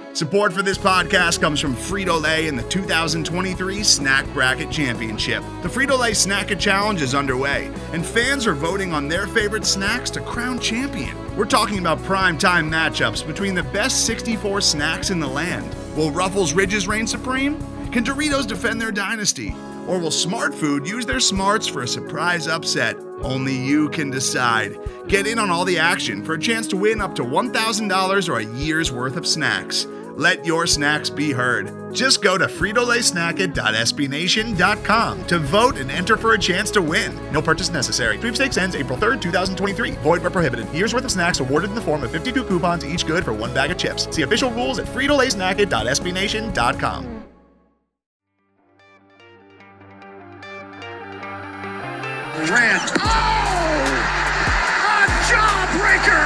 Support for this podcast comes from Frito-Lay and the 2023 Snack Bracket Championship. The Frito-Lay Snack-It Challenge is underway, and fans are voting on their favorite snacks to crown champion. We're talking about prime-time matchups between the best 64 snacks in the land. Will Ruffles Ridges reign supreme? Can Doritos defend their dynasty? Or will Smart Food use their smarts for a surprise upset? Only you can decide. Get in on all the action for a chance to win up to $1,000 or a year's worth of snacks. Let your snacks be heard. Just go to fritolaysnacket.sbnation.com to vote and enter for a chance to win. No purchase necessary. Sweepstakes ends April 3rd, 2023. Void where prohibited. Year's worth of snacks awarded in the form of 52 coupons, each good for one bag of chips. See official rules at fritolaysnacket.sbnation.com. Durant. Oh! A jawbreaker!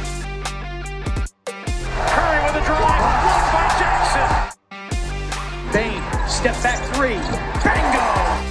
Curry with a drive. Blocked by Jackson. Bane, step back three. Bingo!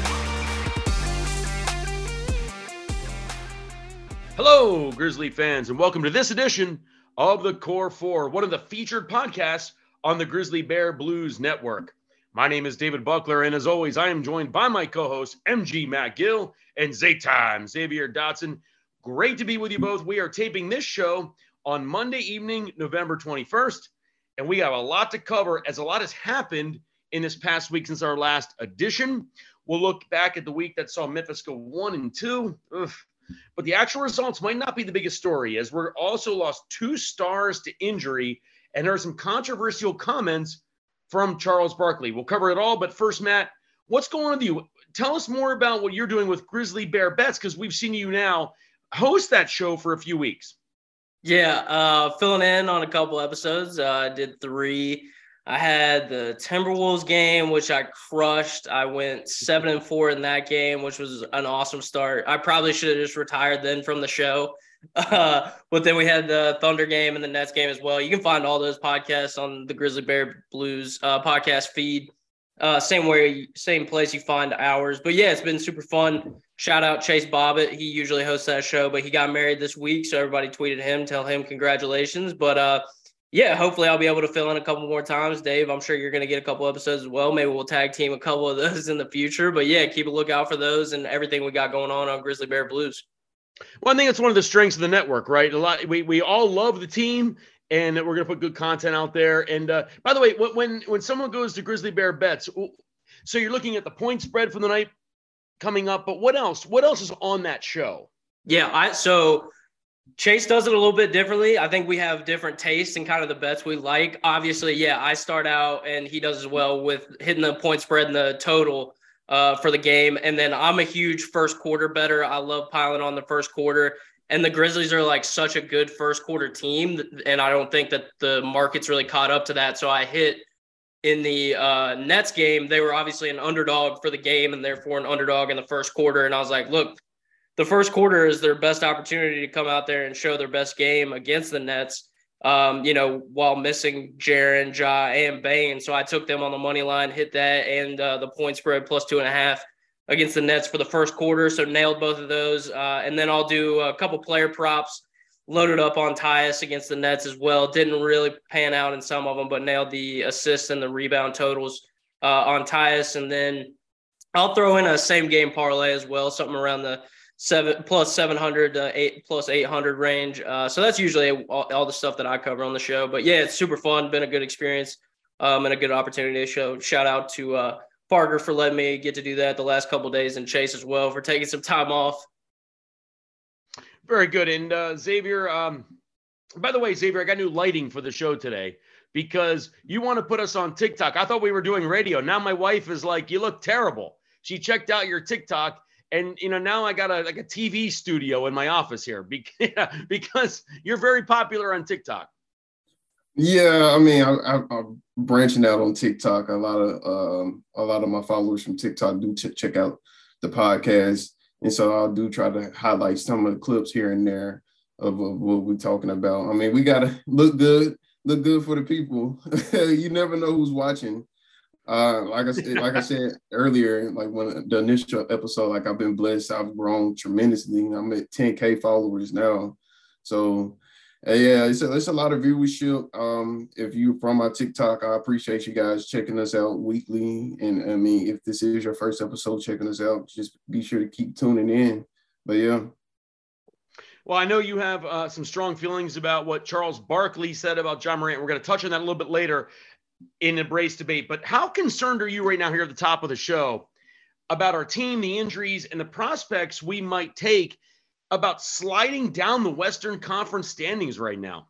Hello, Grizzly fans, and welcome to this edition of the Core Four, one of the featured podcasts on the Grizzly Bear Blues Network. My name is David Buckler, and as always, I am joined by my co-hosts, MG Matt Gill and Zayton Xavier Dotson. Great to be with you both. We are taping this show on Monday evening, November 21st, and we have a lot to cover as a lot has happened in this past week since our last edition. We'll look back at the week that saw Memphis go 1-2. But the actual results might not be the biggest story, as we're also lost two stars to injury, and there are some controversial comments from Charles Barkley. We'll cover it all, but first, Matt, what's going on with you? Tell us more about what you're doing with Grizzly Bear Bets, because we've seen you now host that show for a few weeks. Yeah, filling in on a couple episodes. I did 3. I had the Timberwolves game, which I crushed. I went 7-4 in that game, which was an awesome start. I probably should have just retired then from the show. But then we had the Thunder game and the Nets game as well. You can find all those podcasts on the Grizzly Bear Blues podcast feed. Same place you find ours. But yeah, it's been super fun. Shout out Chase Bobbitt. He usually hosts that show, but he got married this week, so everybody tweeted him, tell him congratulations. But yeah, hopefully I'll be able to fill in a couple more times. Dave, I'm sure you're going to get a couple episodes as well. Maybe we'll tag team a couple of those in the future. But yeah, keep a lookout for those and everything we got going on Grizzly Bear Blues. Well, I think it's one of the strengths of the network, right? We all love the team, and we're going to put good content out there. And by the way, when someone goes to Grizzly Bear Bets, so you're looking at the point spread for the night coming up, but what else? What else is on that show? Yeah, so Chase does it a little bit differently. I think we have different tastes and kind of the bets we like. Obviously, yeah, I start out, and he does as well with hitting the point spread and the total for the game. And then I'm a huge first quarter bettor. I love piling on the first quarter. And the Grizzlies are like such a good first quarter team. And I don't think that the market's really caught up to that. So I hit in the Nets game. They were obviously an underdog for the game and therefore an underdog in the first quarter. And I was like, look, the first quarter is their best opportunity to come out there and show their best game against the Nets. While missing Jaren, Ja, and Bane. So I took them on the money line, hit that, and the point spread plus 2.5 against the Nets for the first quarter. So nailed both of those. And then I'll do a couple player props, loaded up on Tyus against the Nets as well. Didn't really pan out in some of them, but nailed the assists and the rebound totals on Tyus. And then I'll throw in a same game parlay as well, something around the 700 to 800 range. So that's usually all the stuff that I cover on the show. But yeah, it's super fun. Been a good experience and a good opportunity to show. Shout out to Parker for letting me get to do that the last couple of days, and Chase as well for taking some time off. Very good. And Xavier, by the way, Xavier, I got new lighting for the show today because you want to put us on TikTok. I thought we were doing radio. Now my wife is like, you look terrible. She checked out your TikTok. And, now I got a TV studio in my office here because you're very popular on TikTok. Yeah, I mean, I'm branching out on TikTok. A lot of my followers from TikTok do check out the podcast. And so I'll do try to highlight some of the clips here and there of what we're talking about. I mean, we got to look good for the people. You never know who's watching. Like I said earlier, like when the initial episode, like I've been blessed. I've grown tremendously. I'm at 10K followers now. So Yeah, it's a lot of viewership. If you're from our TikTok, I appreciate you guys checking us out weekly. And I mean, if this is your first episode checking us out, just be sure to keep tuning in. But yeah. Well, I know you have some strong feelings about what Charles Barkley said about Ja Morant. We're going to touch on that a little bit later in Embrace Debate. But how concerned are you right now here at the top of the show about our team, the injuries, and the prospects we might take about sliding down the Western Conference standings right now?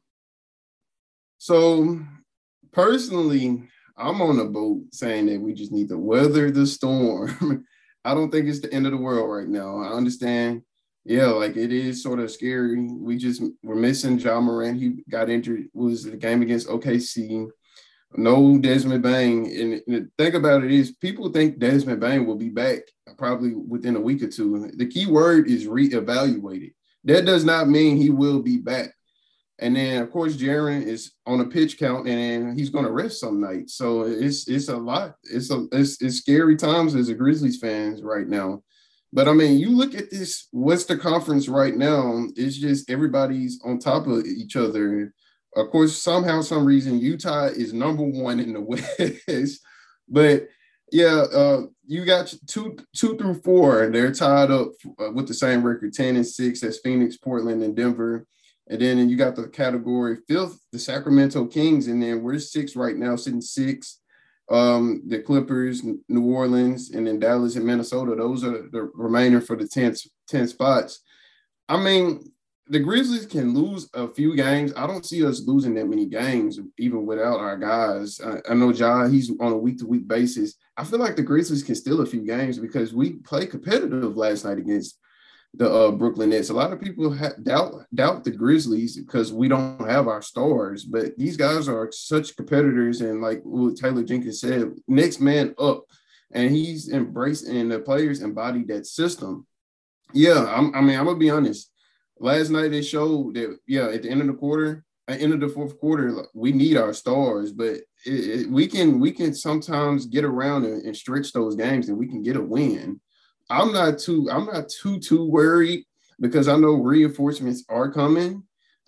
So personally, I'm on the boat saying that we just need to weather the storm. I don't think it's the end of the world right now. I understand. Yeah, like it is sort of scary. We're missing Ja Morant. He got injured. Was the game against OKC. No Desmond Bane. And the thing about it is people think Desmond Bane will be back probably within a week or two. The key word is reevaluated. That does not mean he will be back. And then, of course, Jaren is on a pitch count, and he's going to rest some nights. So it's a lot. It's scary times as a Grizzlies fans right now. But, I mean, you look at this Western Conference right now, it's just everybody's on top of each other. Of course, somehow, some reason, Utah is number one in the West. But, yeah, you got two through four. They're tied up with the same record, 10-6. That's Phoenix, Portland, and Denver. And then you got the category fifth, the Sacramento Kings. And then we're six right now, sitting six. The Clippers, New Orleans, and then Dallas and Minnesota. Those are the remainder for the 10 spots. I mean, the Grizzlies can lose a few games. I don't see us losing that many games, even without our guys. I know Ja, he's on a week-to-week basis. I feel like the Grizzlies can steal a few games because we played competitive last night against the Brooklyn Nets. A lot of people doubt the Grizzlies because we don't have our stars, but these guys are such competitors. And like what Taylor Jenkins said, next man up, and he's embraced and the players embodied that system. Yeah, I'm gonna be honest. Last night they showed that, yeah, at the end of the fourth quarter, we need our stars, but we can sometimes get around and stretch those games, and we can get a win. I'm not too worried because I know reinforcements are coming.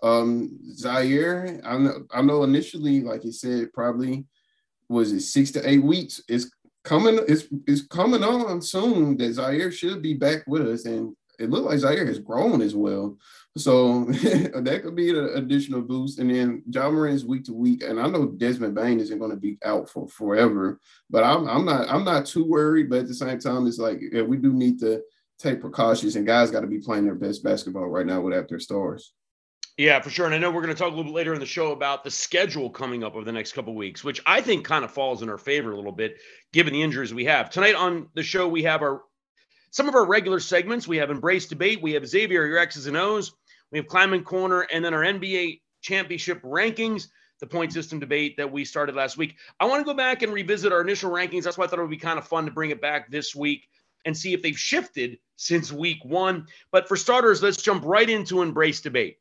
Zaire, I know initially, like you said, probably was it 6 to 8 weeks. It's coming on soon that Zaire should be back with us, and it looked like Zaire has grown as well. So that could be an additional boost. And then Ja Morant is week to week, and I know Desmond Bane isn't going to be out for forever, but I'm not too worried. But at the same time, it's like, yeah, we do need to take precautions, and guys got to be playing their best basketball right now without their stars. Yeah, for sure. And I know we're going to talk a little bit later in the show about the schedule coming up over the next couple of weeks, which I think kind of falls in our favor a little bit, given the injuries we have. Tonight on the show, we have some of our regular segments. We have Embrace Debate. We have Xavier, your X's and O's. We have Climbing Corner, and then our NBA championship rankings, the point system debate that we started last week. I want to go back and revisit our initial rankings. That's why I thought it would be kind of fun to bring it back this week and see if they've shifted since week one. But for starters, let's jump right into Embrace Debate.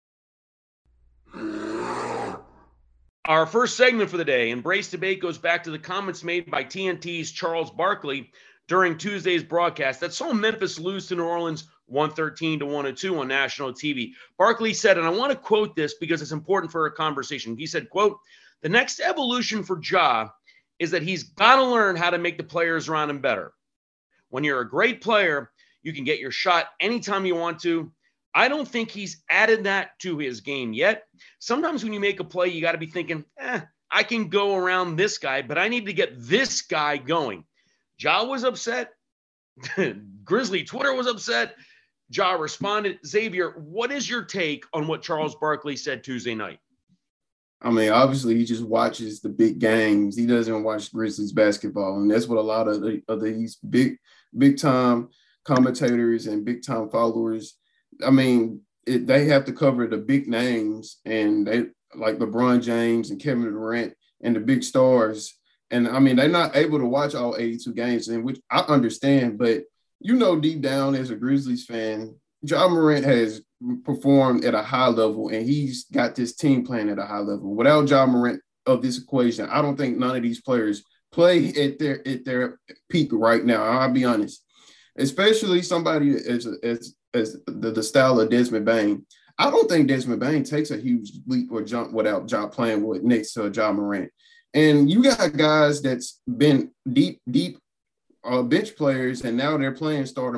Our first segment for the day, Embrace Debate, goes back to the comments made by TNT's Charles Barkley during Tuesday's broadcast that saw Memphis lose to New Orleans 113-102 on national TV. Barkley said, and I want to quote this because it's important for our conversation. He said, quote, "The next evolution for Ja is that he's got to learn how to make the players around him better. When you're a great player, you can get your shot anytime you want to. I don't think he's added that to his game yet. Sometimes when you make a play, you got to be thinking, I can go around this guy, but I need to get this guy going." Ja was upset. Grizzly Twitter was upset. Ja responded. Xavier, what is your take on what Charles Barkley said Tuesday night? I mean, obviously, he just watches the big games. He doesn't watch Grizzlies basketball, and that's what a lot of these big time commentators and big time followers. I mean, they have to cover the big names, and they like LeBron James and Kevin Durant and the big stars. And I mean, they're not able to watch all 82 games, in which I understand, but you know, deep down as a Grizzlies fan, Ja Morant has performed at a high level, and he's got this team playing at a high level. Without Ja Morant of this equation, I don't think none of these players play at their peak right now. I'll be honest, especially somebody as the style of Desmond Bane. I don't think Desmond Bane takes a huge leap or jump without playing with next to Ja Morant. And you got guys that's been deep bench players, and now they're playing starter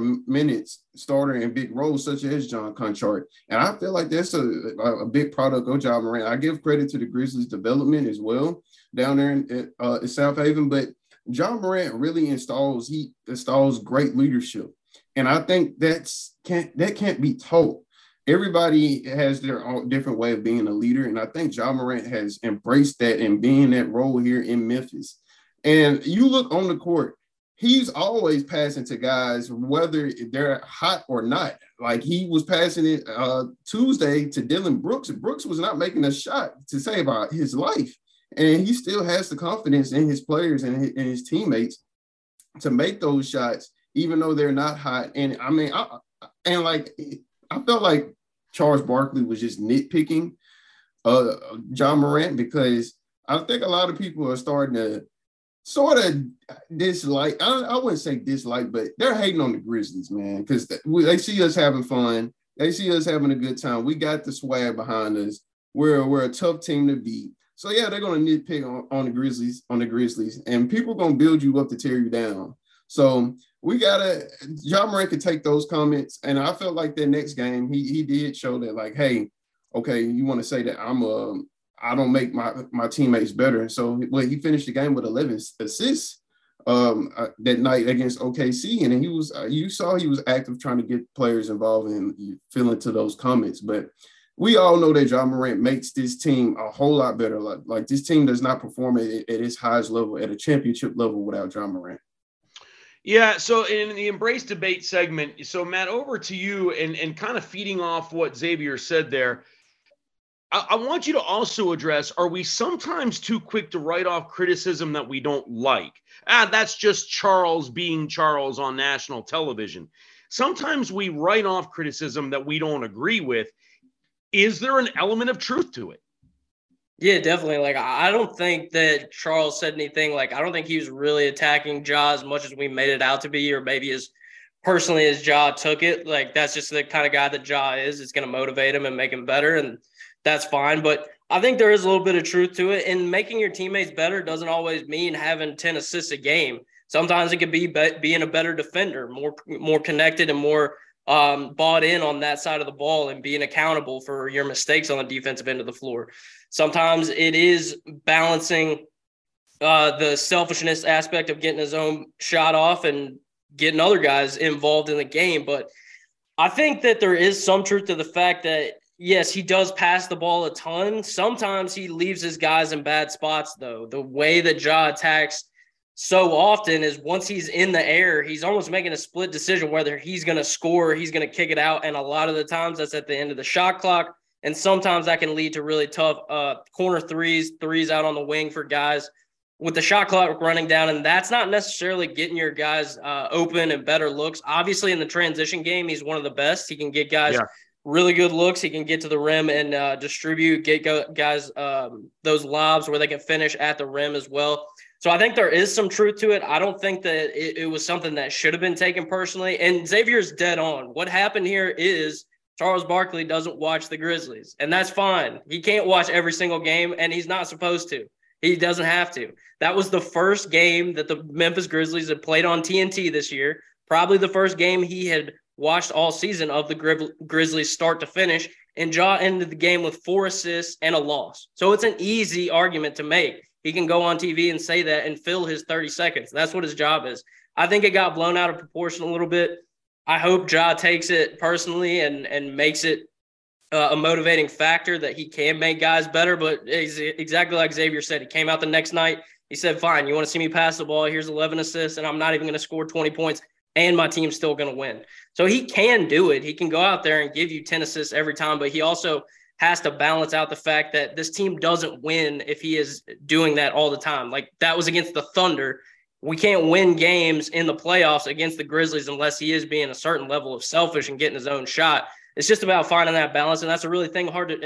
in big roles, such as John Conchart. And I feel like that's a big product of Ja Morant. I give credit to the Grizzlies' development as well down there in South Haven, but Ja Morant really installs great leadership. And I think that can't be taught. Everybody has their own different way of being a leader. And I think Ja Morant has embraced that and being that role here in Memphis. And you look on the court, he's always passing to guys, whether they're hot or not. Like he was passing it Tuesday to Dylan Brooks. Brooks was not making a shot to save his life. And he still has the confidence in his players and his teammates to make those shots, even though they're not hot. And I mean, I felt like Charles Barkley was just nitpicking Ja Morant, because I think a lot of people are starting to sort of dislike, I wouldn't say dislike, but they're hating on the Grizzlies, man, because they see us having fun. They see us having a good time. We got the swag behind us. We're a tough team to beat. So, yeah, they're going to nitpick on the Grizzlies, and people are going to build you up to tear you down. So we got to – Ja Morant could take those comments, and I felt like that next game he did show that, like, hey, okay, you want to say that I don't make my teammates better. And so he finished the game with 11 assists that night against OKC. And then you saw he was active trying to get players involved and feeling to those comments. But we all know that Ja Morant makes this team a whole lot better. Like this team does not perform at its highest level, at a championship level, without Ja Morant. Yeah, so in the Embrace Debate segment, so Matt, over to you and kind of feeding off what Xavier said there. I want you to also address, are we sometimes too quick to write off criticism that we don't like? That's just Charles being Charles on national television. Sometimes we write off criticism that we don't agree with. Is there an element of truth to it? Yeah, definitely. Like, I don't think that Charles said anything. Like, I don't think he was really attacking Ja as much as we made it out to be, or maybe as personally as Ja took it. Like, that's just the kind of guy that Ja is. It's going to motivate him and make him better, and that's fine. But I think there is a little bit of truth to it. And making your teammates better doesn't always mean having 10 assists a game. Sometimes it could be being a better defender, more connected and more bought in on that side of the ball and being accountable for your mistakes on the defensive end of the floor. Sometimes it is balancing the selfishness aspect of getting his own shot off and getting other guys involved in the game. But I think that there is some truth to the fact that, yes, he does pass the ball a ton. Sometimes he leaves his guys in bad spots, though. The way that Ja attacks so often is once he's in the air, he's almost making a split decision whether he's going to score or he's going to kick it out. And a lot of the times that's at the end of the shot clock. And sometimes that can lead to really tough corner threes out on the wing for guys with the shot clock running down. And that's not necessarily getting your guys open and better looks. Obviously, in the transition game, he's one of the best. He can get guys really good looks. He can get to the rim and distribute, get guys those lobs where they can finish at the rim as well. So I think there is some truth to it. I don't think that it was something that should have been taken personally. And Xavier's dead on. What happened here is Charles Barkley doesn't watch the Grizzlies, and that's fine. He can't watch every single game, and he's not supposed to. He doesn't have to. That was the first game that the Memphis Grizzlies had played on TNT this year, probably the first game he had watched all season of the Grizzlies start to finish, and Ja ended the game with 4 assists and a loss. So it's an easy argument to make. He can go on TV and say that and fill his 30 seconds. That's what his job is. I think it got blown out of proportion a little bit. I hope Ja takes it personally and makes it a motivating factor that he can make guys better. But exactly like Xavier said, he came out the next night. He said, fine, you want to see me pass the ball? Here's 11 assists, and I'm not even going to score 20 points, and my team's still going to win. So he can do it. He can go out there and give you 10 assists every time, but he also has to balance out the fact that this team doesn't win if he is doing that all the time. Like, that was against the Thunder. We can't win games in the playoffs against the Grizzlies unless he is being a certain level of selfish and getting his own shot. It's just about finding that balance, and that's a really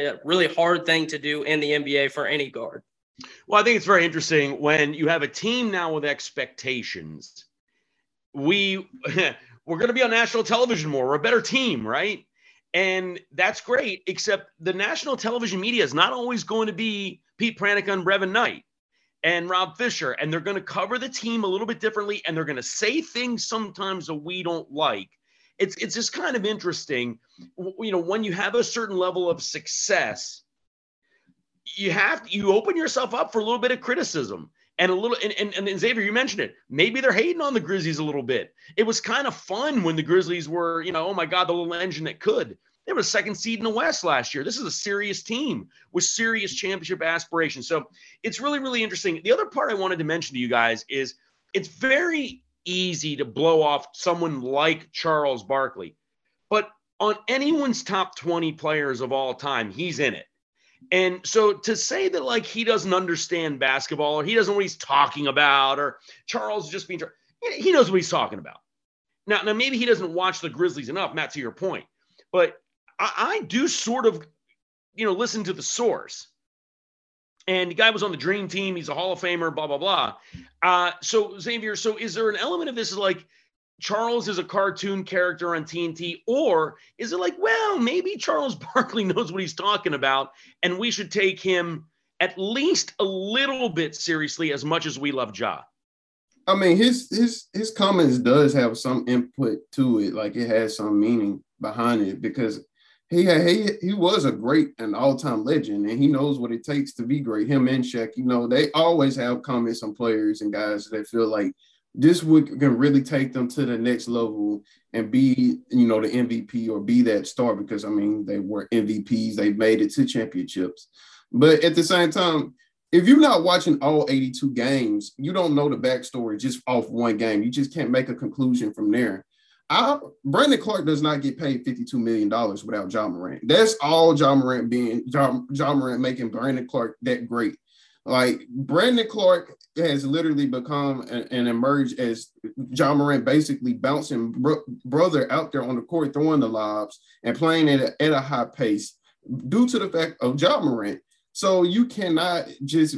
hard thing to do in the NBA for any guard. Well, I think it's very interesting when you have a team now with expectations. We're going to be on national television more. We're a better team, right? And that's great, except the national television media is not always going to be Pete Pranica and Brevin Knight and Rob Fisher, and they're going to cover the team a little bit differently, and they're going to say things sometimes that we don't like. It's just kind of interesting. You know, when you have a certain level of success, you open yourself up for a little bit of criticism. And a little, and Xavier, you mentioned it. Maybe they're hating on the Grizzlies a little bit. It was kind of fun when the Grizzlies were, you know, oh my God, the little engine that could. They were a second seed in the West last year. This is a serious team with serious championship aspirations. So it's really, really interesting. The other part I wanted to mention to you guys is it's very easy to blow off someone like Charles Barkley, but on anyone's top 20 players of all time, he's in it. And so to say that like he doesn't understand basketball or he doesn't know what he's talking about or Charles just being, he knows what he's talking about. Now maybe he doesn't watch the Grizzlies enough, Matt, to your point, but I do sort of, you know, listen to the source. And the guy was on the dream team. He's a Hall of Famer, blah, blah, blah. So Xavier, so is there an element of this like Charles is a cartoon character on TNT, or is it like, well, maybe Charles Barkley knows what he's talking about and we should take him at least a little bit seriously as much as we love Ja? I mean, his comments does have some input to it. Like it has some meaning behind it because he was a great and all-time legend and he knows what it takes to be great. Him and Shaq, you know, they always have comments on players and guys that feel like this can really take them to the next level and be, you know, the MVP or be that star because, I mean, they were MVPs. They made it to championships. But at the same time, if you're not watching all 82 games, you don't know the backstory just off one game. You just can't make a conclusion from there. Brandon Clark does not get paid $52 million without Ja Morant. That's all Ja Morant being Ja Morant making Brandon Clark that great. Like Brandon Clark has literally become and emerged as Ja Morant basically bouncing brother out there on the court, throwing the lobs and playing at a high pace due to the fact of Ja Morant. So you cannot just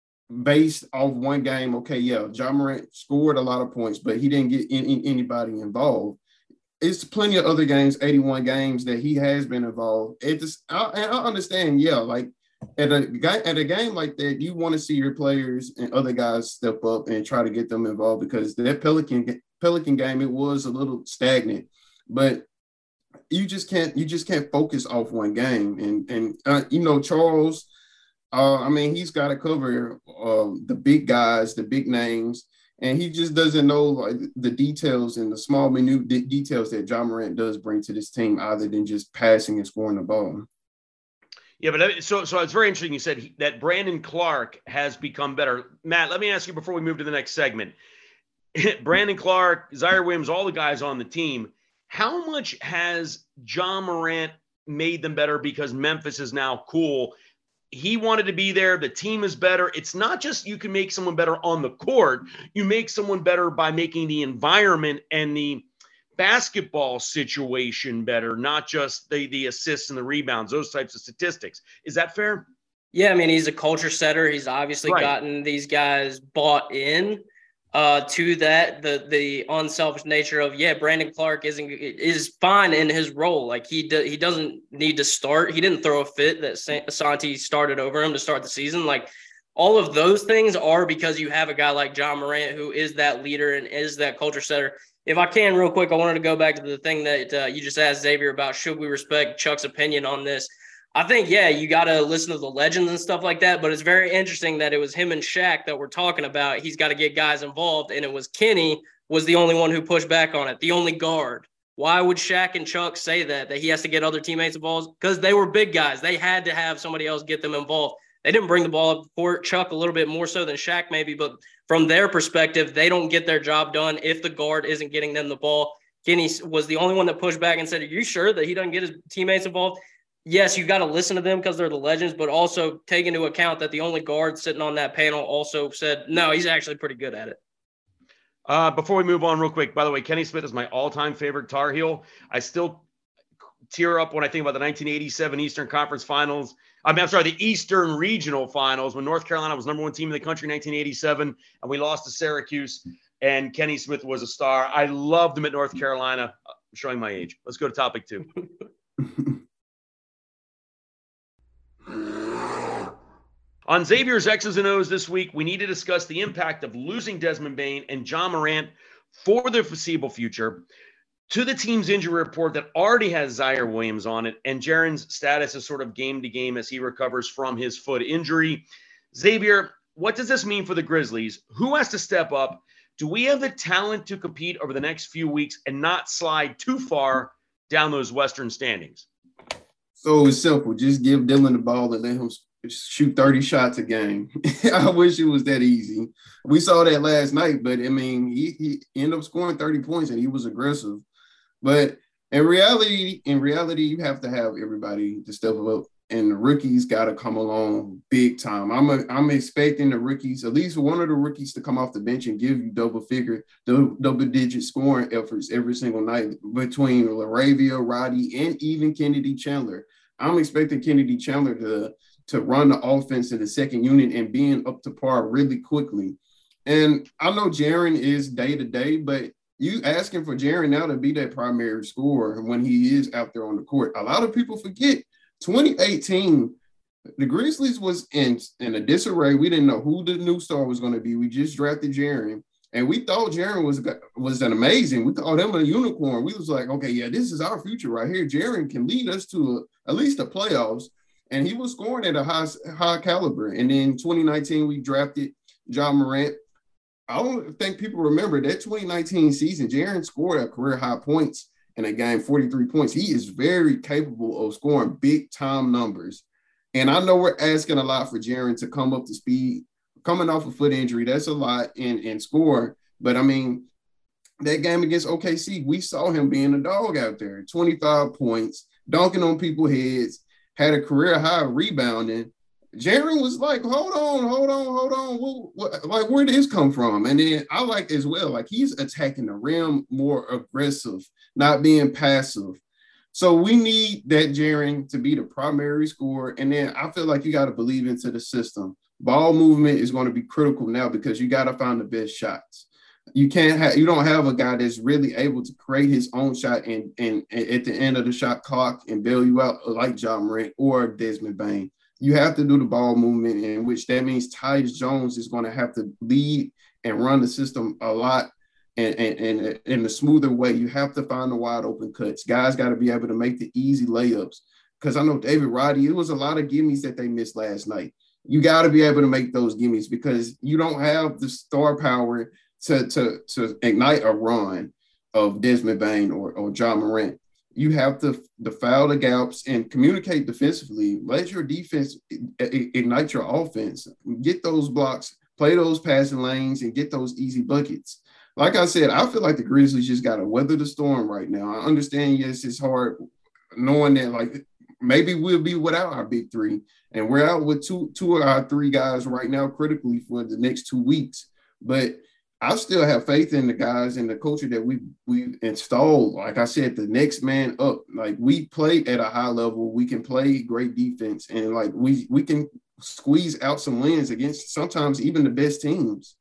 based off one game. Okay, yeah, Ja Morant scored a lot of points, but he didn't get anybody involved. It's plenty of other games, 81 games that he has been involved. And I understand, yeah, like at a game like that, you want to see your players and other guys step up and try to get them involved because that Pelican game, it was a little stagnant, but you just can't focus off one game. And you know, Charles, I mean, he's got to cover the big guys, the big names, and he just doesn't know like the details and the small minute details that Ja Morant does bring to this team, other than just passing and scoring the ball. Yeah, but so it's very interesting. You said that Brandon Clark has become better. Matt, let me ask you before we move to the next segment. Brandon Clark, Zaire Williams, all the guys on the team, how much has Ja Morant made them better because Memphis is now cool? He wanted to be there. The team is better. It's not just you can make someone better on the court. You make someone better by making the environment and the basketball situation better, not just the assists and the rebounds, those types of statistics. Is that fair? Yeah, I mean, he's a culture setter. He's obviously gotten these guys bought in to that, the unselfish nature of, yeah, Brandon Clark is fine in his role. Like he doesn't need to start. He didn't throw a fit that Santi started over him to start the season. Like all of those things are because you have a guy like Ja Morant who is that leader and is that culture setter. If I can real quick, I wanted to go back to the thing that you just asked Xavier about, should we respect Chuck's opinion on this? I think, yeah, you got to listen to the legends and stuff like that, but it's very interesting that it was him and Shaq that we're talking about. He's got to get guys involved, and it was Kenny was the only one who pushed back on it, the only guard. Why would Shaq and Chuck say that he has to get other teammates involved? Because they were big guys. They had to have somebody else get them involved. They didn't bring the ball up the court. Chuck a little bit more so than Shaq maybe, but from their perspective, they don't get their job done if the guard isn't getting them the ball. Kenny was the only one that pushed back and said, are you sure that he doesn't get his teammates involved? Yes, you got to listen to them because they're the legends, but also take into account that the only guard sitting on that panel also said, no, he's actually pretty good at it. Before we move on real quick, by the way, Kenny Smith is my all-time favorite Tar Heel. I still tear up when I think about the 1987 Eastern Conference Finals. The Eastern Regional Finals when North Carolina was number one team in the country in 1987, and we lost to Syracuse, and Kenny Smith was a star. I loved him at North Carolina. I'm showing my age. Let's go to topic 2. On Xavier's X's and O's this week, we need to discuss the impact of losing Desmond Bane and Ja Morant for the foreseeable future, to the team's injury report that already has Zaire Williams on it, and Jaren's status is sort of game to game as he recovers from his foot injury. Xavier, what does this mean for the Grizzlies? Who has to step up? Do we have the talent to compete over the next few weeks and not slide too far down those Western standings? So it's simple. Just give Dylan the ball and let him shoot 30 shots a game. I wish it was that easy. We saw that last night, but I mean, he ended up scoring 30 points and he was aggressive. But in reality, you have to have everybody to step up, and the rookies got to come along big time. I'm expecting the rookies, at least one of the rookies, to come off the bench and give you double-digit scoring efforts every single night between LaRavia, Roddy, and even Kennedy Chandler. I'm expecting Kennedy Chandler to run the offense in the second unit and being up to par really quickly. And I know Jaren is day-to-day, but you asking for Jaren now to be that primary scorer when he is out there on the court. A lot of people forget 2018, the Grizzlies was in a disarray. We didn't know who the new star was going to be. We just drafted Jaren, and we thought Jaren was an amazing. We called him a unicorn. We was like, okay, yeah, this is our future right here. Jaren can lead us to at least the playoffs, and he was scoring at a high caliber. And then 2019, we drafted Ja Morant. I don't think people remember that 2019 season, Jaren scored at career high points in a game, 43 points. He is very capable of scoring big time numbers. And I know we're asking a lot for Jaren to come up to speed, coming off a foot injury. That's a lot and score. But I mean, that game against OKC, we saw him being a dog out there, 25 points, dunking on people's heads, had a career high rebounding. Jaren was like, hold on. Like, where did this come from? And then I like as well, like he's attacking the rim more aggressive, not being passive. So we need that Jaren to be the primary scorer. And then I feel like you got to believe into the system. Ball movement is going to be critical now because you got to find the best shots. You don't have a guy that's really able to create his own shot and at the end of the shot clock and bail you out like Ja Morant or Desmond Bane. You have to do the ball movement, in which that means Tyus Jones is going to have to lead and run the system a lot and in a smoother way. You have to find the wide open cuts. Guys got to be able to make the easy layups. Because I know David Roddy, it was a lot of gimmies that they missed last night. You got to be able to make those gimmies because you don't have the star power to ignite a run of Desmond Bane or Ja Morant. You have to foul the gaps and communicate defensively. Let your defense ignite your offense. Get those blocks, play those passing lanes, and get those easy buckets. Like I said, I feel like the Grizzlies just got to weather the storm right now. I understand, yes, it's hard knowing that, like, maybe we'll be without our big three, and we're out with two of our three guys right now critically for the next 2 weeks. But I still have faith in the guys and the culture that we've installed. Like I said, the next man up. Like, we play at a high level. We can play great defense, and like we can squeeze out some wins against sometimes even the best teams.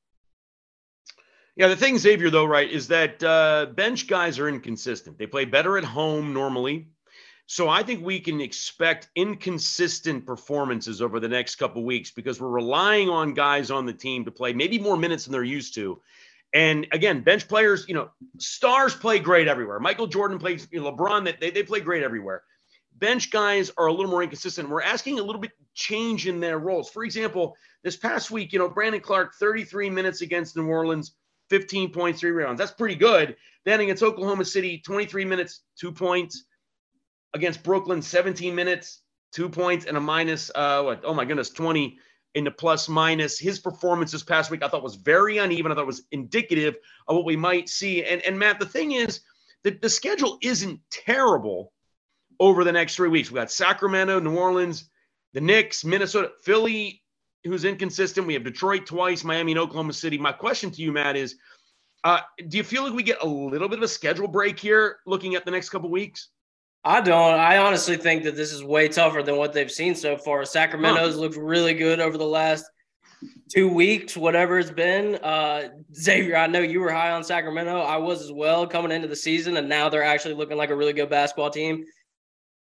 Yeah, the thing, Xavier, though, right, is that bench guys are inconsistent. They play better at home normally. So I think we can expect inconsistent performances over the next couple of weeks because we're relying on guys on the team to play maybe more minutes than they're used to. And again, bench players, stars play great everywhere. Michael Jordan plays, LeBron, they play great everywhere. Bench guys are a little more inconsistent. We're asking a little bit change in their roles. For example, this past week, Brandon Clark, 33 minutes against New Orleans, 15 points, 3 rebounds. That's pretty good. Then against Oklahoma City, 23 minutes, 2 points. Against Brooklyn, 17 minutes, 2 points, and a minus, 20 in the plus minus. His performance this past week I thought was very uneven. I thought it was indicative of what we might see. And Matt, the thing is that the schedule isn't terrible over the next 3 weeks. We got Sacramento, New Orleans, the Knicks, Minnesota, Philly, who's inconsistent. We have Detroit twice, Miami, and Oklahoma City. My question to you, Matt, is do you feel like we get a little bit of a schedule break here looking at the next couple weeks? I don't. I honestly think that this is way tougher than what they've seen so far. Sacramento's looked really good over the last 2 weeks, whatever it's been. Xavier, I know you were high on Sacramento. I was as well coming into the season, and now they're actually looking like a really good basketball team.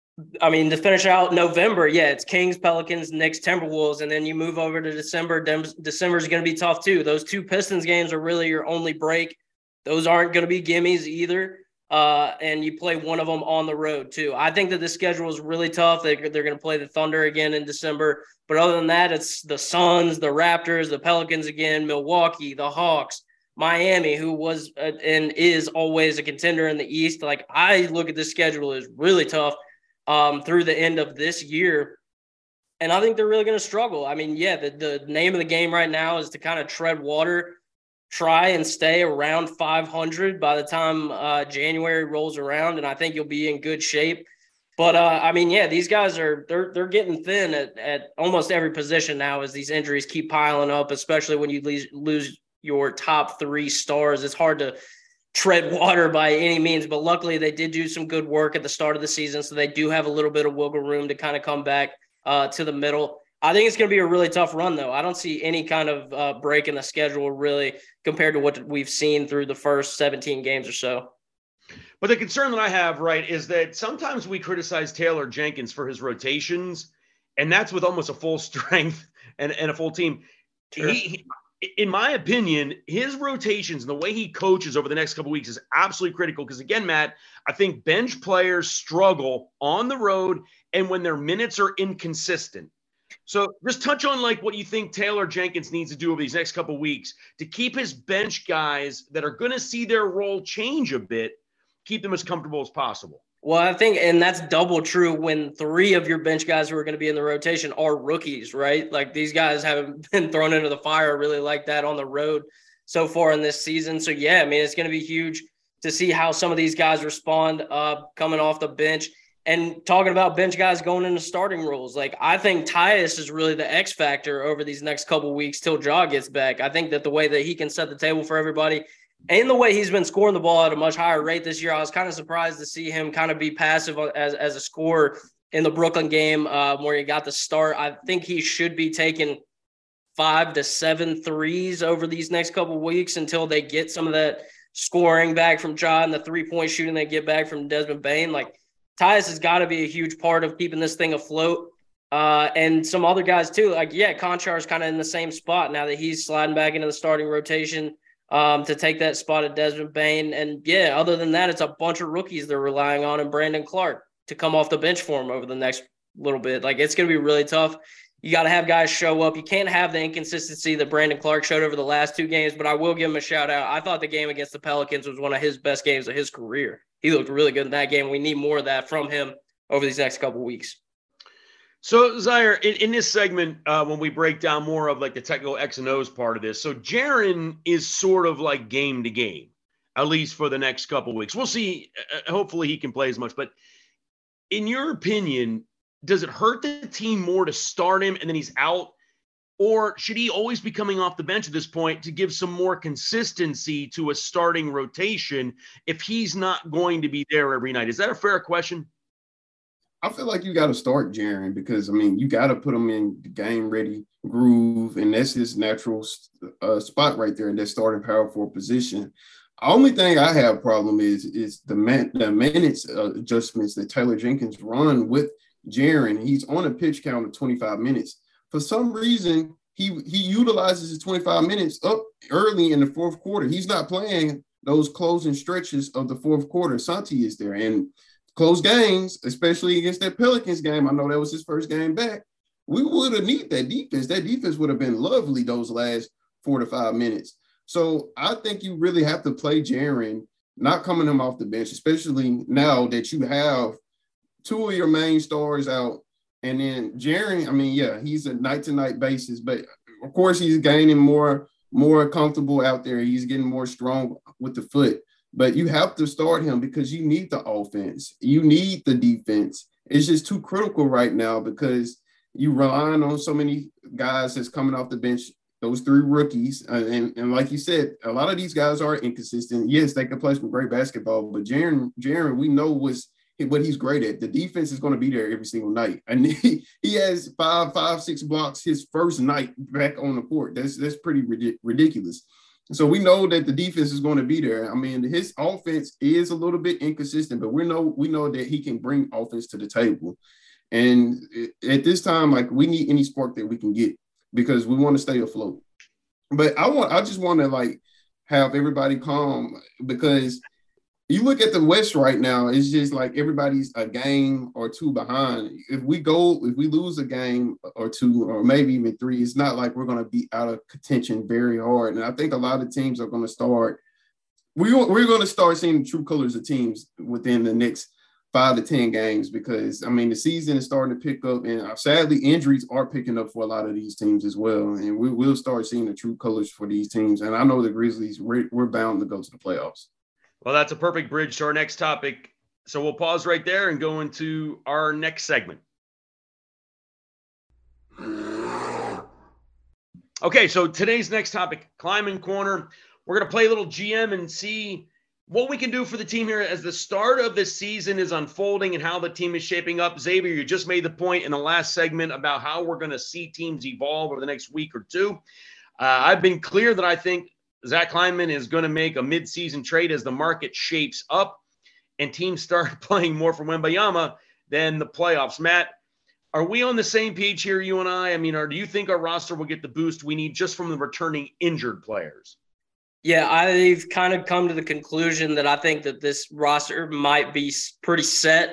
I mean, to finish out November, yeah, it's Kings, Pelicans, Knicks, Timberwolves, and then you move over to December. December is going to be tough too. Those 2 Pistons games are really your only break. Those aren't going to be gimmies either. And you play one of them on the road too. I think that the schedule is really tough. They're going to play the Thunder again in December. But other than that, it's the Suns, the Raptors, the Pelicans again, Milwaukee, the Hawks, Miami, who was and is always a contender in the East. Like, I look at this schedule as really tough through the end of this year. And I think they're really going to struggle. I mean, yeah, the name of the game right now is to kind of tread water, try and stay around 500 by the time January rolls around, and I think you'll be in good shape. But I mean, yeah, these guys they're getting thin at almost every position now as these injuries keep piling up, especially when you lose your top 3 stars. It's hard to tread water by any means, but luckily they did do some good work at the start of the season, so they do have a little bit of wiggle room to kind of come back to the middle. I think it's going to be a really tough run, though. I don't see any kind of break in the schedule, really, compared to what we've seen through the first 17 games or so. But the concern that I have, right, is that sometimes we criticize Taylor Jenkins for his rotations, and that's with almost a full strength and a full team. Sure. In my opinion, his rotations and the way he coaches over the next couple of weeks is absolutely critical because, again, Matt, I think bench players struggle on the road and when their minutes are inconsistent. So just touch on like what you think Taylor Jenkins needs to do over these next couple of weeks to keep his bench guys that are going to see their role change a bit, keep them as comfortable as possible. Well, I think, and that's double true when 3 of your bench guys who are going to be in the rotation are rookies, right? Like, these guys haven't been thrown into the fire really like that on the road so far in this season. So, yeah, I mean, it's going to be huge to see how some of these guys respond coming off the bench. And talking about bench guys going into starting roles, like, I think Tyus is really the X factor over these next couple of weeks till Ja gets back. I think that the way that he can set the table for everybody and the way he's been scoring the ball at a much higher rate this year, I was kind of surprised to see him kind of be passive as a scorer in the Brooklyn game where he got the start. I think he should be taking 5 to 7 threes over these next couple of weeks until they get some of that scoring back from Ja and the 3-point shooting they get back from Desmond Bane. Like, Tyus has got to be a huge part of keeping this thing afloat. And some other guys too. Like, yeah, Conchar is kind of in the same spot now that he's sliding back into the starting rotation to take that spot at Desmond Bane. And yeah, other than that, it's a bunch of rookies they're relying on and Brandon Clark to come off the bench for him over the next little bit. Like, it's going to be really tough. You got to have guys show up. You can't have the inconsistency that Brandon Clark showed over the last 2 games, but I will give him a shout out. I thought the game against the Pelicans was one of his best games of his career. He looked really good in that game. We need more of that from him over these next couple of weeks. So, Zaire, in this segment, when we break down more of like the technical X and O's part of this, so Jaren is sort of like game to game, at least for the next couple of weeks. We'll see. Hopefully he can play as much. But in your opinion, does it hurt the team more to start him and then he's out? Or should he always be coming off the bench at this point to give some more consistency to a starting rotation if he's not going to be there every night? Is that a fair question? I feel like you got to start Jaren because, I mean, you got to put him in the game-ready groove, and that's his natural spot right there in that starting power forward position. Only thing I have a problem is the minutes adjustments that Taylor Jenkins run with Jaren. He's on a pitch count of 25 minutes. For some reason, he utilizes his 25 minutes up early in the fourth quarter. He's not playing those closing stretches of the fourth quarter. Santi is there. And close games, especially against that Pelicans game, I know that was his first game back, we would have needed that defense. That defense would have been lovely those last 4 to 5 minutes. So I think you really have to play Jaren, not coming him off the bench, especially now that you have 2 of your main stars out. And then Jaren, I mean, yeah, he's a night-to-night basis, but of course he's gaining more comfortable out there. He's getting more strong with the foot. But you have to start him because you need the offense. You need the defense. It's just too critical right now because you're relying on so many guys that's coming off the bench, those 3 rookies. And like you said, a lot of these guys are inconsistent. Yes, they can play some great basketball, but Jaren, we know what he's great at. The defense is going to be there every single night. And he has 5, 6 blocks his first night back on the court. That's pretty ridiculous. So we know that the defense is going to be there. I mean, his offense is a little bit inconsistent, but we know that he can bring offense to the table. And at this time, like, we need any spark that we can get because we want to stay afloat. But I just want to, like, have everybody calm, because you look at the West right now, it's just like everybody's a game or two behind. If we lose a game or two, or maybe even three, it's not like we're going to be out of contention very hard. And I think a lot of teams are going to start. We're going to start seeing the true colors of teams within the next 5 to 10 games, because, I mean, the season is starting to pick up, and sadly injuries are picking up for a lot of these teams as well. And we will start seeing the true colors for these teams. And I know the Grizzlies, we're bound to go to the playoffs. Well, that's a perfect bridge to our next topic. So we'll pause right there and go into our next segment. Okay, so today's next topic, Kleiman Corner. We're going to play a little GM and see what we can do for the team here as the start of the season is unfolding and how the team is shaping up. Xavier, you just made the point in the last segment about how we're going to see teams evolve over the next week or two. I've been clear that I think Zach Kleiman is going to make a midseason trade as the market shapes up and teams start playing more for Wembanyama than the playoffs. Matt, are we on the same page here, you and I? I mean, or do you think our roster will get the boost we need just from the returning injured players? Yeah, I've kind of come to the conclusion that I think that this roster might be pretty set.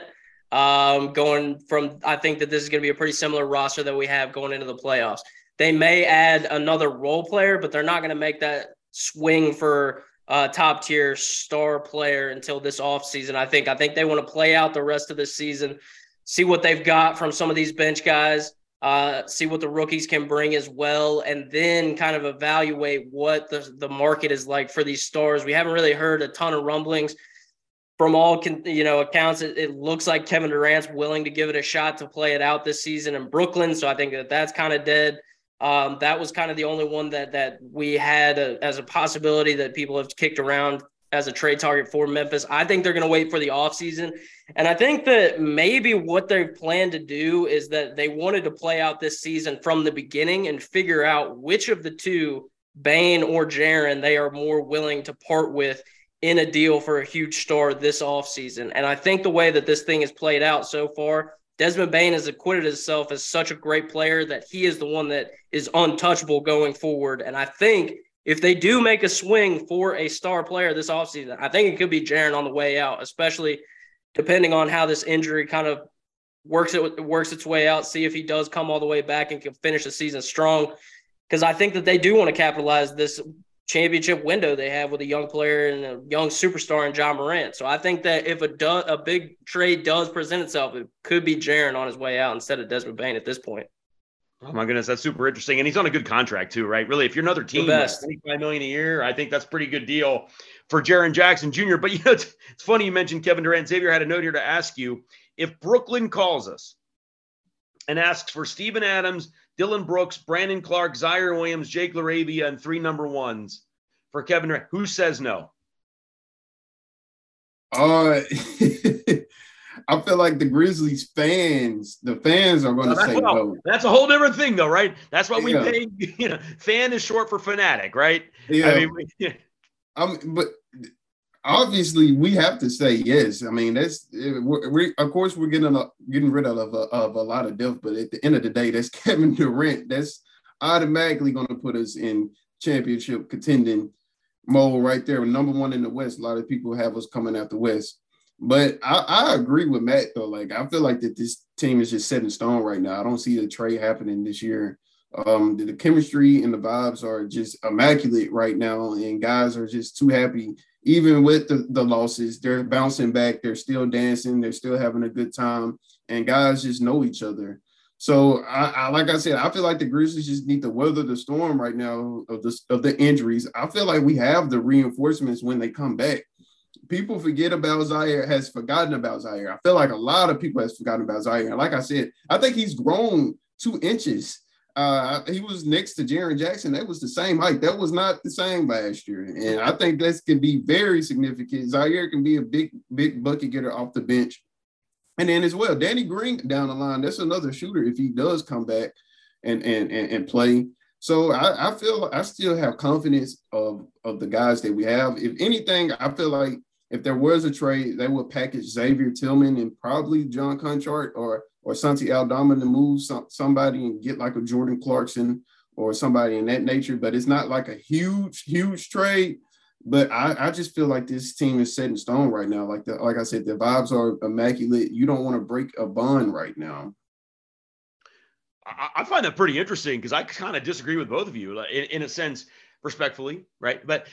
I think that this is going to be a pretty similar roster that we have going into the playoffs. They may add another role player, but they're not going to make that swing for a top-tier star player until this offseason. I think they want to play out the rest of the season, see what they've got from some of these bench guys, see what the rookies can bring as well, and then kind of evaluate what the market is like for these stars. We haven't really heard a ton of rumblings. From all accounts, it looks like Kevin Durant's willing to give it a shot to play it out this season in Brooklyn, so I think that's kind of dead. That was kind of the only one that we had as a possibility that people have kicked around as a trade target for Memphis. I think they're going to wait for the offseason. And I think that maybe what they plan to do is that they wanted to play out this season from the beginning and figure out which of the two, Bane or Jaren, they are more willing to part with in a deal for a huge star this offseason. And I think the way that this thing is played out so far, Desmond Bane has acquitted himself as such a great player that he is the one that is untouchable going forward. And I think if they do make a swing for a star player this offseason, I think it could be Jaren on the way out, especially depending on how this injury kind of works its way out, see if he does come all the way back and can finish the season strong. Because I think that they do want to capitalize this championship window they have with a young player and a young superstar in Ja Morant. So I think that if a big trade does present itself, it could be Jaren on his way out instead of Desmond Bane at this point. Oh my goodness, that's super interesting. And he's on a good contract too, right? Really, if you're another team, $25 million a year, I think that's a pretty good deal for Jaren Jackson Jr. But it's funny you mentioned Kevin Durant. Xavier had a note here to ask you, if Brooklyn calls us and asks for Steven Adams, Dylan Brooks, Brandon Clark, Zaire Williams, Jake LaRavia, and 3 number ones for Kevin Durant, who says no? I feel like the Grizzlies fans are going to say no. That's a whole different thing, though, right? That's what we pay. Fan is short for fanatic, right? Yeah. But obviously we have to say yes. I mean, we're of course we're getting rid of a lot of depth, but at the end of the day, that's Kevin Durant. That's automatically going to put us in championship contending mode right there. Number one in the West. A lot of people have us coming out the West. But I agree with Matt, though. Like, I feel like that this team is just set in stone right now. I don't see the trade happening this year. The chemistry and the vibes are just immaculate right now, and guys are just too happy. Even with the losses, they're bouncing back. They're still dancing. They're still having a good time, and guys just know each other. So, like I said, I feel like the Grizzlies just need to weather the storm right now of the injuries. I feel like we have the reinforcements when they come back. People forget about Zaire, has forgotten about Zaire. I feel like a lot of people has forgotten about Zaire. Like I said, I think he's grown 2 inches. He was next to Jaren Jackson. That was the same height. That was not the same last year. And I think this can be very significant. Zaire can be a big bucket getter off the bench. And then as well, Danny Green down the line, that's another shooter if he does come back and play. So I feel I still have confidence of the guys that we have. If anything, I feel like if there was a trade, they would package Xavier Tillman and probably John Conchart or Santi Aldama to move somebody and get like a Jordan Clarkson or somebody in that nature. But it's not like a huge trade. But I just feel like this team is set in stone right now. Like I said, the vibes are immaculate. You don't want to break a bond right now. I find that pretty interesting because I kind of disagree with both of you in a sense, respectfully, right? But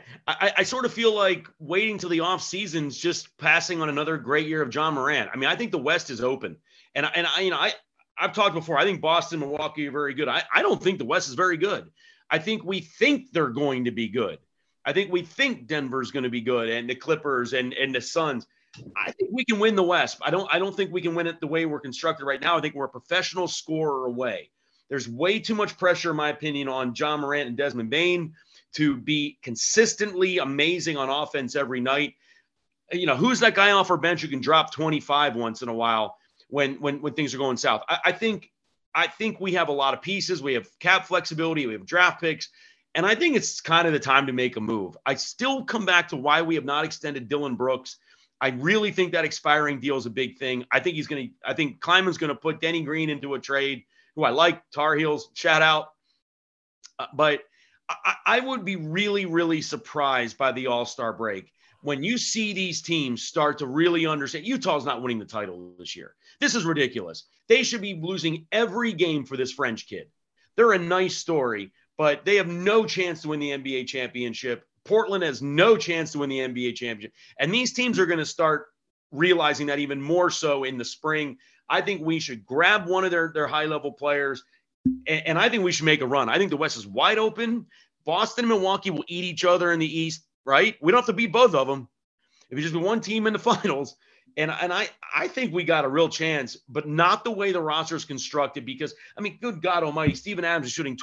I sort of feel like waiting till the off season's just passing on another great year of John Morant. I mean, I think the West is open, and I've talked before. I think Boston, Milwaukee are very good. I don't think the West is very good. I think we think they're going to be good. I think we think Denver's going to be good, and the Clippers and the Suns. I think we can win the West. I don't think we can win it the way we're constructed right now. I think we're a professional scorer away. There's way too much pressure, in my opinion, on John Morant and Desmond Bane to be consistently amazing on offense every night. You know, who's that guy off our bench who can drop 25 once in a while when things are going south? I think we have a lot of pieces. We have cap flexibility. We have draft picks. And I think it's kind of the time to make a move. I still come back to why we have not extended Dillon Brooks. I really think that expiring deal is a big thing. I think Kleiman's going to put Denny Green into a trade, who I like, Tar Heels, shout out. But I would be really, really surprised by the All-Star break when you see these teams start to really understand. Utah's not winning the title this year. This is ridiculous. They should be losing every game for this French kid. They're a nice story, but they have no chance to win the NBA championship. Portland has no chance to win the NBA championship. And these teams are going to start realizing that even more so in the spring. I think we should grab one of their high-level players, and I think we should make a run. I think the West is wide open. Boston and Milwaukee will eat each other in the East, right? We don't have to beat both of them. If it's just one team in the finals. And I think we got a real chance, but not the way the roster is constructed because, I mean, good God almighty, Steven Adams is shooting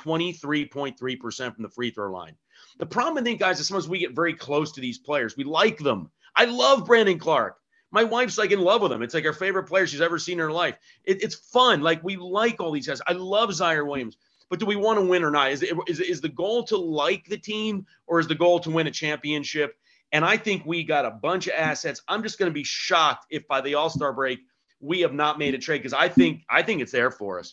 23.3% from the free throw line. The problem, I think, guys, is sometimes we get very close to these players. We like them. I love Brandon Clark. My wife's like in love with him. It's like her favorite player she's ever seen in her life. It's fun. Like, we like all these guys. I love Zaire Williams. But do we want to win or not? Is the goal to like the team, or is the goal to win a championship? And I think we got a bunch of assets. I'm just going to be shocked if by the All-Star break we have not made a trade because I think it's there for us.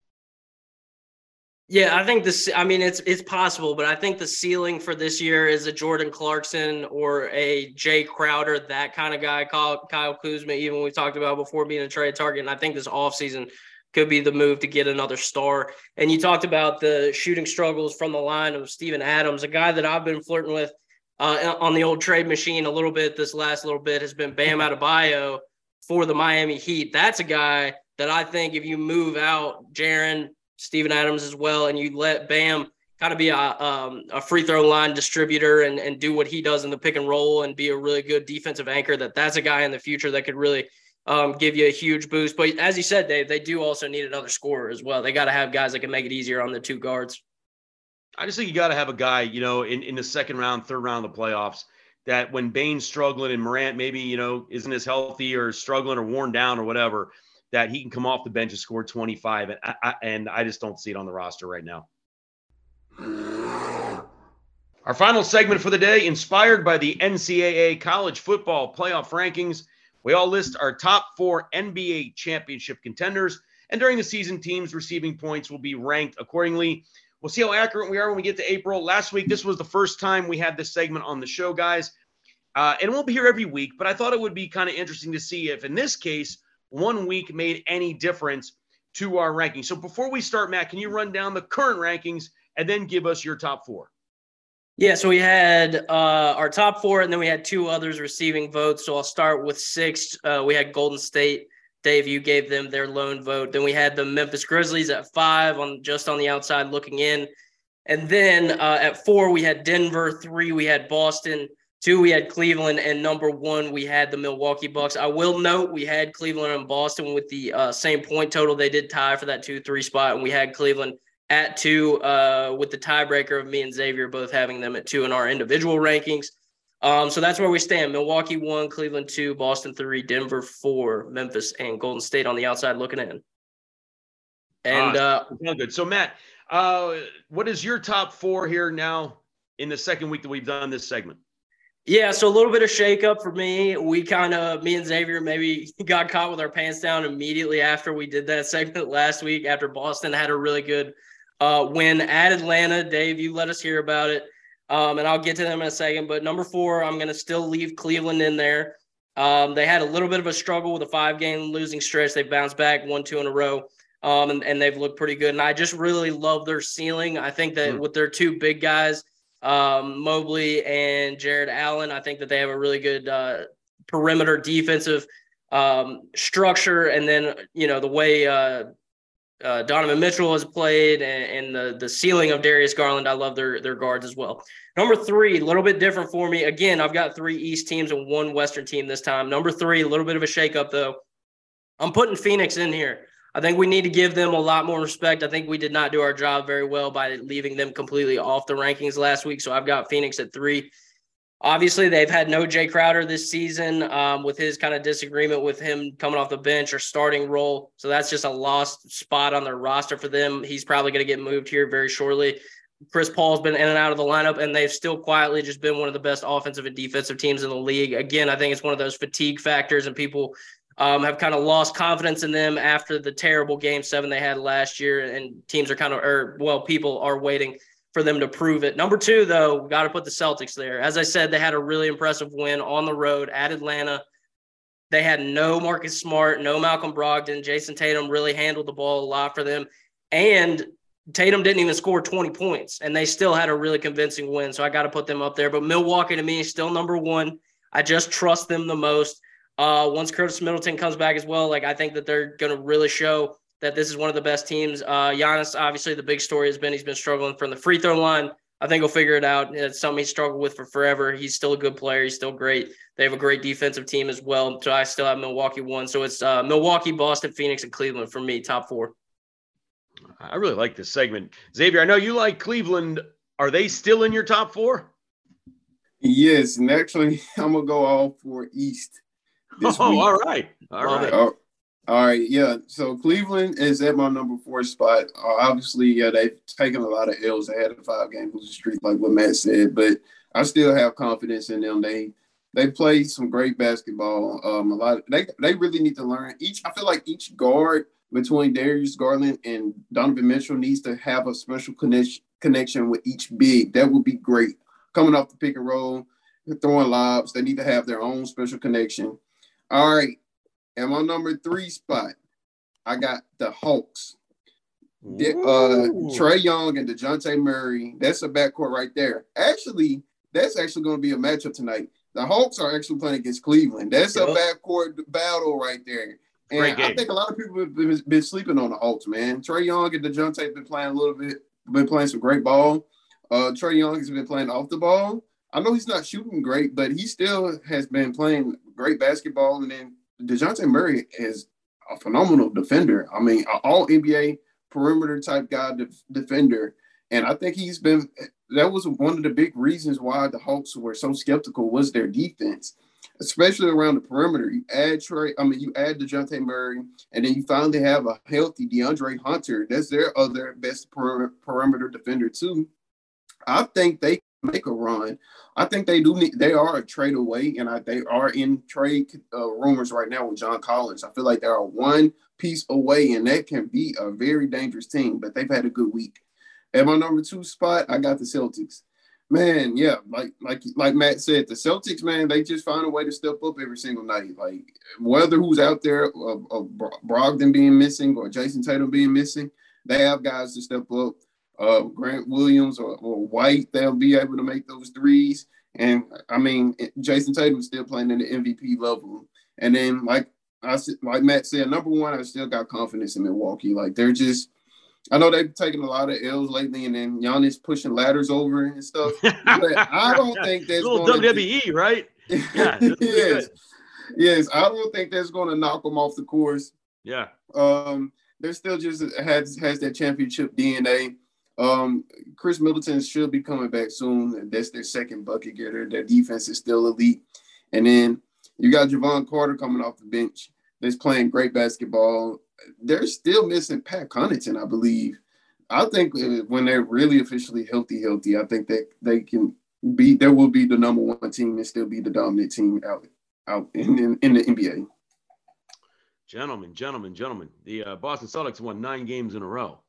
Yeah, I think it's possible, but I think the ceiling for this year is a Jordan Clarkson or a Jay Crowder, that kind of guy, Kyle Kuzma, even we talked about before being a trade target. And I think this offseason could be the move to get another star. And you talked about the shooting struggles from the line of Steven Adams, a guy that I've been flirting with on the old trade machine a little bit this last little bit has been Bam Adebayo for the Miami Heat. That's a guy that I think if you move out Jaren, Steven Adams as well, and you let Bam kind of be a free throw line distributor and do what he does in the pick and roll and be a really good defensive anchor, that's a guy in the future that could really give you a huge boost. But as you said, Dave, they do also need another scorer as well. They got to have guys that can make it easier on the two guards. I just think you got to have a guy, in the second round, third round of the playoffs, that when Bane's struggling and Morant maybe, isn't as healthy or struggling or worn down or whatever, that he can come off the bench and score 25. And I just don't see it on the roster right now. Our final segment for the day, inspired by the NCAA college football playoff rankings. We all list our top 4 NBA championship contenders. And during the season, teams receiving points will be ranked accordingly. We'll see how accurate we are when we get to April. Last week, this was the first time we had this segment on the show, guys. And we'll be here every week, but I thought it would be kind of interesting to see if, in this case, 1 week made any difference to our rankings. So before we start, Matt, can you run down the current rankings and then give us your top 4? Yeah, so we had our top 4, and then we had 2 others receiving votes. So I'll start with 6. We had Golden State. Dave, you gave them their lone vote. Then we had the Memphis Grizzlies at 5, just on the outside looking in. And then at 4, we had Denver. 3, we had Boston. 2, we had Cleveland. And number 1, we had the Milwaukee Bucks. I will note we had Cleveland and Boston with the same point total. They did tie for that 2-3 spot, and we had Cleveland at 2 with the tiebreaker of me and Xavier both having them at 2 in our individual rankings. So that's where we stand. Milwaukee 1, Cleveland 2, Boston 3, Denver 4, Memphis, and Golden State on the outside looking in. And good. So Matt, What is your top 4 here now in the second week that we've done this segment? Yeah, so a little bit of shakeup for me. Me and Xavier maybe got caught with our pants down immediately after we did that segment last week after Boston had a really good win at Atlanta. Dave, you let us hear about it, and I'll get to them in a second. But number 4, I'm going to still leave Cleveland in there. They had a little bit of a struggle with a 5-game losing stretch. They bounced back 1-2 in a row, and they've looked pretty good. And I just really love their ceiling. I think that with their 2 big guys, Mobley and Jared Allen, I think that they have a really good perimeter defensive structure. And then, the way Donovan Mitchell has played and the ceiling of Darius Garland, I love their guards as well. Number 3, a little bit different for me. Again, I've got 3 East teams and 1 Western team this time. Number 3, a little bit of a shakeup, though. I'm putting Phoenix in here. I think we need to give them a lot more respect. I think we did not do our job very well by leaving them completely off the rankings last week. So I've got Phoenix at 3. Obviously, they've had no Jay Crowder this season with his kind of disagreement with him coming off the bench or starting role. So that's just a lost spot on their roster for them. He's probably going to get moved here very shortly. Chris Paul's been in and out of the lineup, and they've still quietly just been one of the best offensive and defensive teams in the league. Again, I think it's one of those fatigue factors, and people have kind of lost confidence in them after the terrible Game 7 they had last year, and teams are people are waiting for them to prove it. Number 2, though, we got to put the Celtics there. As I said, they had a really impressive win on the road at Atlanta. They had no Marcus Smart, no Malcolm Brogdon. Jason Tatum really handled the ball a lot for them. And Tatum didn't even score 20 points, and they still had a really convincing win. So I got to put them up there. But Milwaukee, to me, is still number 1. I just trust them the most. Once Curtis Middleton comes back as well, I think that they're going to really show that this is one of the best teams. Giannis, obviously, the big story has been he's been struggling from the free throw line. I think he'll figure it out. It's something he's struggled with for forever. He's still a good player. He's still great. They have a great defensive team as well. So I still have Milwaukee 1. So it's Milwaukee, Boston, Phoenix, and Cleveland for me, top 4. I really like this segment. Xavier, I know you like Cleveland. Are they still in your top 4? Yes, and actually, I'm going to go all for East this week. All right. All right, yeah. So Cleveland is at my number 4 spot. Obviously, yeah, they've taken a lot of L's. They had a 5-game losing streak, like what Matt said, but I still have confidence in them. They play some great basketball. They really need to learn. I feel like each guard between Darius Garland and Donovan Mitchell needs to have a special connection with each big. That would be great. Coming off the pick and roll, throwing lobs, they need to have their own special connection. All right. And my number 3 spot, I got the Hawks. Trae Young and DeJounte Murray. That's a backcourt right there. Actually, that's actually going to be a matchup tonight. The Hawks are actually playing against Cleveland. That's a backcourt battle right there. And I think a lot of people have been sleeping on the Hawks, man. Trae Young and DeJounte have been playing a little bit, been playing some great ball. Trae Young has been playing off the ball. I know he's not shooting great, but he still has been playing great basketball. And then DeJounte Murray is a phenomenal defender. I mean, an all NBA perimeter type guy defender. And I think that was one of the big reasons why the Hawks were so skeptical was their defense, especially around the perimeter. You add DeJounte Murray, and then you finally have a healthy DeAndre Hunter. That's their other best perimeter defender too. I think they make a run. I think they are a trade away, and they are in trade rumors right now with John Collins. I feel like they are one piece away, and that can be a very dangerous team, but they've had a good week. At my number 2 spot, I got the Celtics. Man, yeah, like Matt said, the Celtics, man, they just find a way to step up every single night. Like, whether who's out there, Brogdon being missing or Jason Tatum being missing, they have guys to step up. Grant Williams or White, they'll be able to make those threes. And, I mean, Jason Tatum's still playing in the MVP level. And then, like Matt said, number 1, I still got confidence in Milwaukee. Like, they're just – I know they've taken a lot of L's lately, and then Giannis pushing ladders over and stuff. But I don't think that's going to – WWE, right? Yeah. Yes, I don't think that's going to knock them off the course. Yeah. They're still just has that championship DNA. Chris Middleton should be coming back soon. That's their second bucket getter. Their defense is still elite. And then you got Javon Carter coming off the bench that's playing great basketball. They're still missing Pat Connaughton, I believe. I think when they're really officially healthy, I think that they can be. There will be the number one team and still be the dominant team out in the NBA. Gentlemen, the Boston Celtics won 9 games in a row.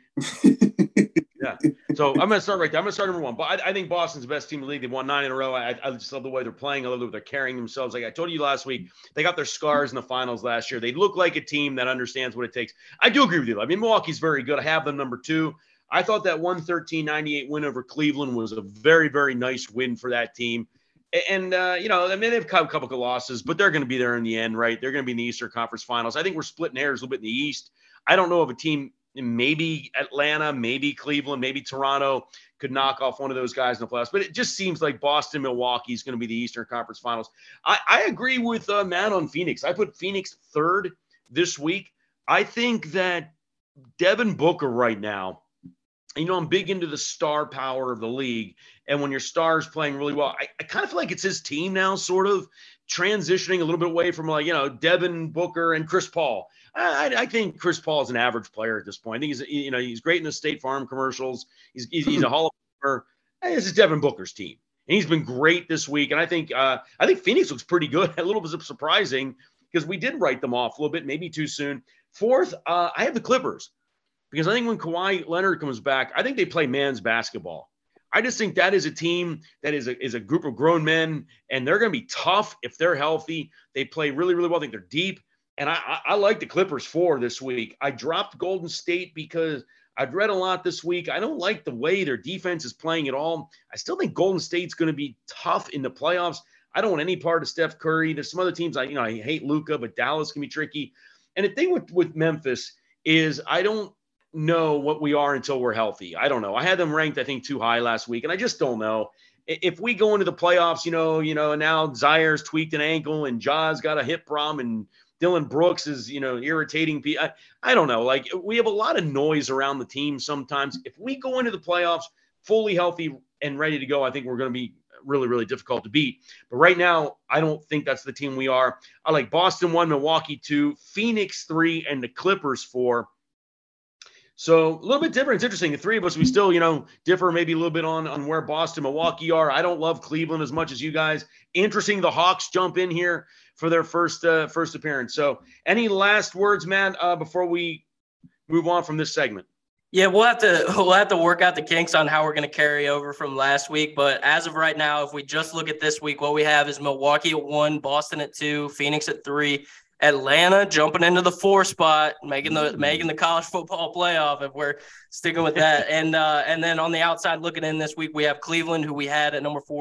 Yeah. So I'm going to start right there. I'm going to start number one. But I think Boston's the best team in the league. They've won 9 in a row. I just love the way they're playing. I love the way they're carrying themselves. Like I told you last week, they got their scars in the finals last year. They look like a team that understands what it takes. I do agree with you. I mean, Milwaukee's very good. I have them number 2. I thought that 113-98 win over Cleveland was a very, very nice win for that team. And, you know, I mean, they've had a couple of losses, but they're going to be there in the end, right? They're going to be in the Eastern Conference Finals. I think we're splitting hairs a little bit in the East. I don't know of a team, maybe Atlanta, maybe Cleveland, maybe Toronto could knock off one of those guys in the playoffs. But it just seems like Boston, Milwaukee is going to be the Eastern Conference Finals. I agree with Matt on Phoenix. I put Phoenix 3rd this week. I think that Devin Booker right now, you know, I'm big into the star power of the league. And when your star's playing really well, I kind of feel like it's his team now, sort of transitioning a little bit away from, like, you know, Devin Booker and Chris Paul. I think Chris Paul is an average player at this point. I think he's great in the State Farm commercials. He's a Hall of Famer. This is Devin Booker's team, and he's been great this week. And I think Phoenix looks pretty good. A little bit surprising because we did write them off a little bit, maybe too soon. 4th, I have the Clippers because I think when Kawhi Leonard comes back, I think they play man's basketball. I just think that is a team that is a group of grown men, and they're going to be tough if they're healthy. They play really, really well. I think they're deep. And I like the Clippers 4 this week. I dropped Golden State because I've read a lot this week. I don't like the way their defense is playing at all. I still think Golden State's going to be tough in the playoffs. I don't want any part of Steph Curry. There's some other teams I hate Luka, but Dallas can be tricky. And the thing with Memphis is I don't know what we are until we're healthy. I don't know. I had them ranked, I think, too high last week, and I just don't know. If we go into the playoffs, now Zaire's tweaked an ankle and Ja's got a hip problem and Dylan Brooks is, irritating people. I don't know. Like, we have a lot of noise around the team sometimes. If we go into the playoffs fully healthy and ready to go, I think we're going to be really, really difficult to beat. But right now, I don't think that's the team we are. I like Boston 1, Milwaukee 2, Phoenix 3, and the Clippers 4. So a little bit different. It's interesting. The three of us, we still, differ maybe a little bit on where Boston, Milwaukee are. I don't love Cleveland as much as you guys. Interesting. The Hawks jump in here for their first appearance. So any last words, Matt, before we move on from this segment? Yeah, we'll have to work out the kinks on how we're going to carry over from last week. But as of right now, if we just look at this week, what we have is Milwaukee at 1, Boston at 2, Phoenix at 3, Atlanta jumping into the 4 spot, making the college football playoff if we're sticking with that. And then on the outside looking in this week, we have Cleveland, who we had at number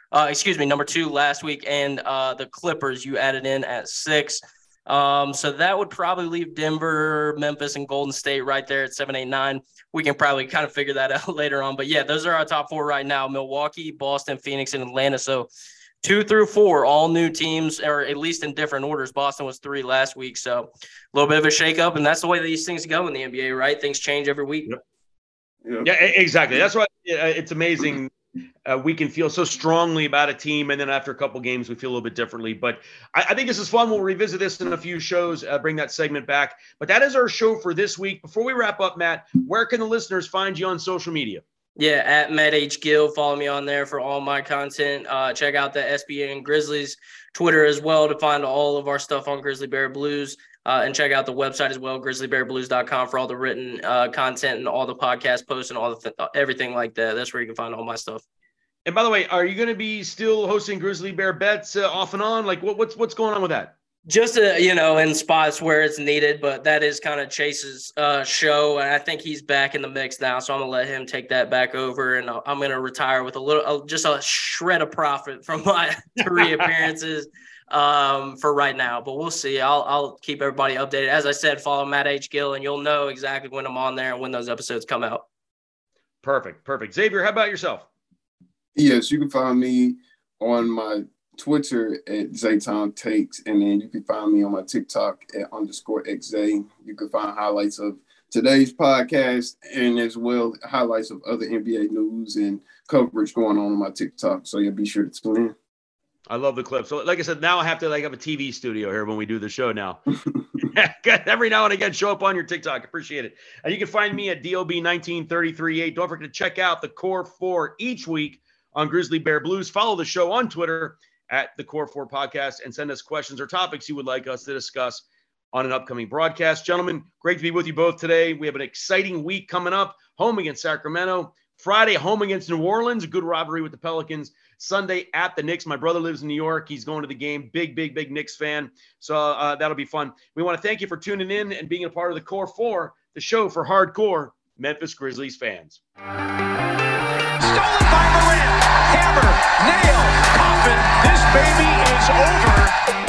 2 last week, and the Clippers you added in at 6. So that would probably leave Denver, Memphis, and Golden State right there at 7, 8, 9. We can probably kind of figure that out later on. But yeah, those are our top 4 right now: Milwaukee, Boston, Phoenix, and Atlanta. So 2 through 4, all new teams, or at least in different orders. Boston was 3 last week. So a little bit of a shakeup, and that's the way these things go in the NBA, right? Things change every week. Yep. Yeah, exactly. That's why it's amazing. We can feel so strongly about a team, and then after a couple games, we feel a little bit differently. But I think this is fun. We'll revisit this in a few shows, bring that segment back. But that is our show for this week. Before we wrap up, Matt, where can the listeners find you on social media? Yeah, at Matt H. Gill. Follow me on there for all my content. Check out the SBA and Grizzlies Twitter as well to find all of our stuff on Grizzly Bear Blues. And check out the website as well, grizzlybearblues.com, for all the written content and all the podcast posts and all everything like that. That's where you can find all my stuff. And by the way, are you going to be still hosting Grizzly Bear Bets off and on? Like, what's going on with that? Just, in spots where it's needed, but that is kind of Chase's show, and I think he's back in the mix now, so I'm going to let him take that back over, and I'm going to retire with just a shred of profit from my 3 appearances for right now, but we'll see. I'll keep everybody updated. As I said, follow Matt H. Gill, and you'll know exactly when I'm on there and when those episodes come out. Perfect. Xavier, how about yourself? Yes, you can find me on my Twitter at Zayton Takes, and then you can find me on my TikTok at _XZay. You can find highlights of today's podcast and as well highlights of other NBA news and coverage going on my TikTok. So you'll be sure to tune in. I love the clip. So like I said, now I have to have a TV studio here when we do the show now. Every now and again, show up on your TikTok. Appreciate it. And you can find me at DOB19338. Don't forget to check out the Core 4 each week on Grizzly Bear Blues. Follow the show on Twitter at the Core 4 Podcast and send us questions or topics you would like us to discuss on an upcoming broadcast. Gentlemen, great to be with you both today. We have an exciting week coming up. Home against Sacramento. Friday, home against New Orleans. A good rivalry with the Pelicans. Sunday at the Knicks. My brother lives in New York. He's going to the game. Big Knicks fan. So that'll be fun. We want to thank you for tuning in and being a part of the Core 4, the show for hardcore Memphis Grizzlies fans. Stolen by Morant. Hammer, nail, coffin. This baby is over.